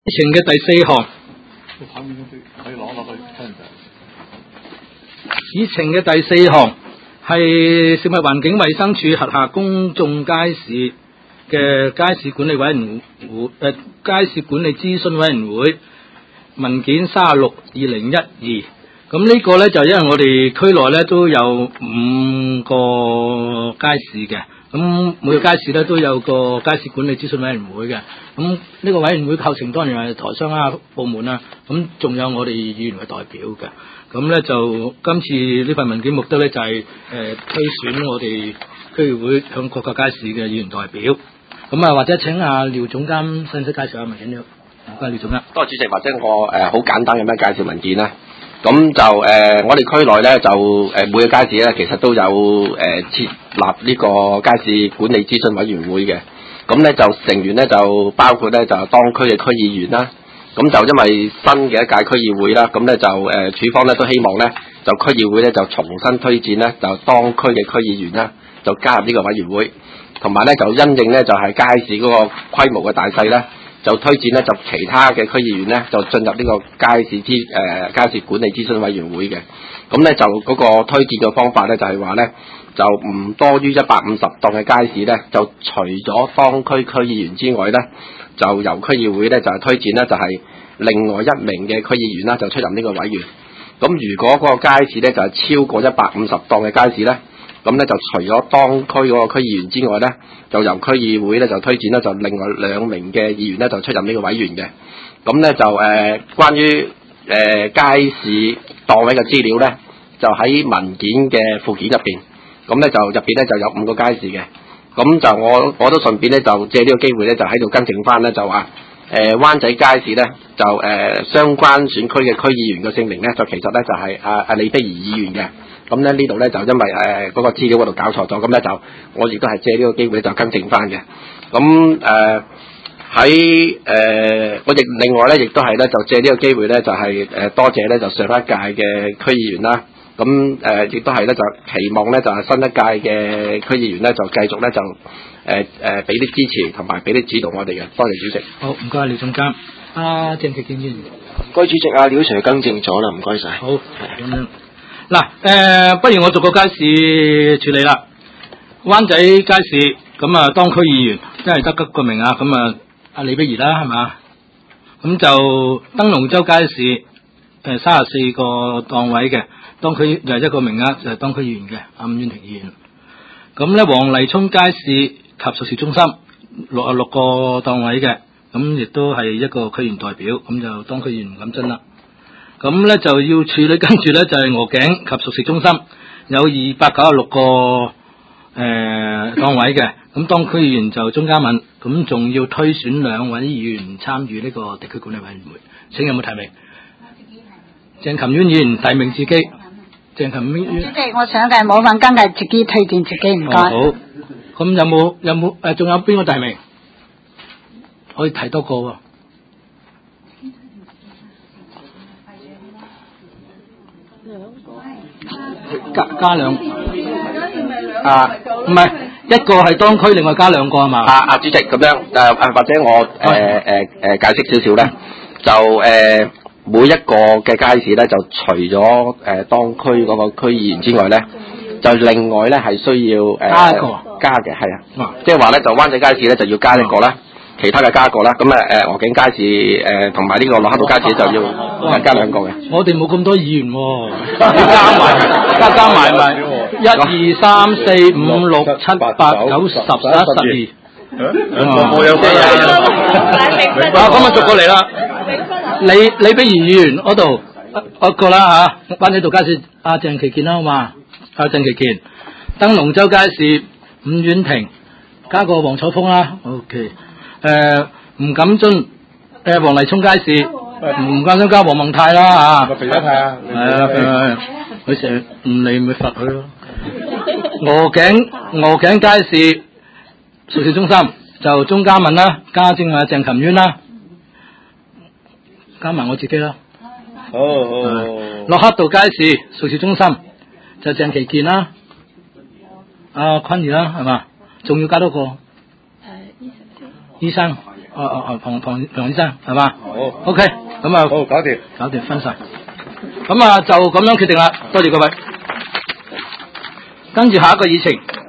議程嘅第4項，議程嘅第4項係食物環境衛生署轄下公眾街市嘅街市管理委員會街市管理諮詢委員會文件36/2012。咁呢個呢，就因為我哋區內呢都有5個街市嘅。咁每個街市咧都有個街市管理諮詢委員會嘅，咁呢個委員會構成當然係台商啊、部門啊，咁仲有我哋議員嘅代表嘅，咁咧就今次呢份文件目的咧就係推選我哋區議會向各個街市嘅議員代表，咁啊或者請阿廖總監詳細介紹下文件了。唔該，廖總監。 多謝主席，或者我好簡單咁樣介紹文件啦。咁就我哋區內咧就每個街市咧其實都有設立呢個街市管理諮詢委員會嘅。咁咧就成員咧就包括咧就當區嘅區議員啦。咁就因為新嘅一屆區議會啦，咁咧就處方咧都希望咧就區議會咧就重新推薦咧就當區嘅區議員啦，就加入呢個委員會，同埋咧就因應咧就係街市嗰個規模嘅大細咧。就推薦咧，就其他嘅區議員咧，就進入呢個街市管理諮詢委員會嘅。咁咧就嗰個推薦嘅方法咧，就係話咧，就唔多於150檔嘅街市咧，就除咗當區區議員之外咧，就由區議會咧就係推薦咧，就係另外1名嘅區議員啦，就出任呢個委員。咁如果嗰個街市咧就係超過150檔嘅街市咧，咁咧就除咗當區嗰個區議員之外咧，就由區議會咧就推薦咧就另外2名嘅議員咧就出任呢個委員嘅。咁咧就關於街市檔位嘅資料咧，就喺文件嘅附件入邊。咁咧就入邊咧就有5個街市嘅。咁就我都順便咧就借呢個機會咧就喺度更正翻咧就話灣仔街市咧就相關選區嘅區議員嘅姓名咧就其實咧就係阿李碧儀議員嘅。咁咧呢度咧就因為嗰個資料嗰度搞錯咗，咁咧就我亦都係借呢個機會就更正翻嘅。咁喺我亦另外咧亦都係咧就借呢個機會咧就係多謝咧就上一屆嘅區議員啦。咁亦都係咧就期望咧就係新一屆嘅區議員咧就繼續咧就俾啲支持同埋俾啲指導我哋嘅。多謝主席。 好，唔該廖總監。阿鄭其健議員。 唔該主席，廖 Sir 更正咗啦，唔該晒。 好，咁樣。嗱，不如我逐個街市處理啦。灣仔街市咁啊，當區議員真係得個名啊，咁啊，阿李碧儀啦，係嘛？咁就燈籠洲街市34個檔位嘅，當區就係1個名額，就係當區議員嘅阿伍婉婷議員。咁咧，黃泥涌街市及熟食中心66個檔位嘅，咁亦都係1個區議員代表，咁就當區議員唔敢爭啦。咁咧就要處理，跟住咧就係鵝頸及熟食中心有296個檔位嘅，咁當區議員就鍾嘉敏，咁仲要推選2位議員參與呢個地區管理委員會，請有冇提名？鄭琴淵議員提名自己。鄭琴淵。 主席，我想嘅冇份跟嘅，自己推薦自己，唔該。 好，咁有冇仲有邊個提名？可以提多個喎。加兩唔係1個係當區，另外加2個係嘛？ 主席咁樣或者我解釋少少咧，就每一個嘅街市咧，就除咗當區嗰個區議員之外咧，就另外咧係需要加嘅，係啊，即係話咧就灣仔街市咧就要加1個啦。其他嘅加個啦，咁鵝頸街市同埋呢個駱克道街市就要加2個嘅。 我哋冇咁多議員喎，加埋咪1、2、3、4、5、6、7、8、9、10、11、12。 我有啲咁啊，逐個嚟啦。李碧儀議員嗰度一個啦嚇，灣仔道街市阿鄭其健啦，好嘛？阿鄭其健，燈籠洲街市伍婉婷，加個黃楚峰啦 ，OK。吳錦津，黃泥涌街市，吳錦津加黃孟泰啦嚇。肥仔泰啊，係啊，佢成日唔嚟咪罰佢咯。鵝頸街市熟食中心就鍾嘉敏啦，加正鄭琴淵啦，加埋我自己啦。好。駱克道街市熟食中心就鄭其健啦，阿坤兒啦，係嘛？仲要加多個？醫生， 龐醫生係嘛？ 好 ，OK，咁啊， 好，搞掂。 搞掂分晒，咁啊就咁樣決定啦，多謝各位。跟住下一個議程。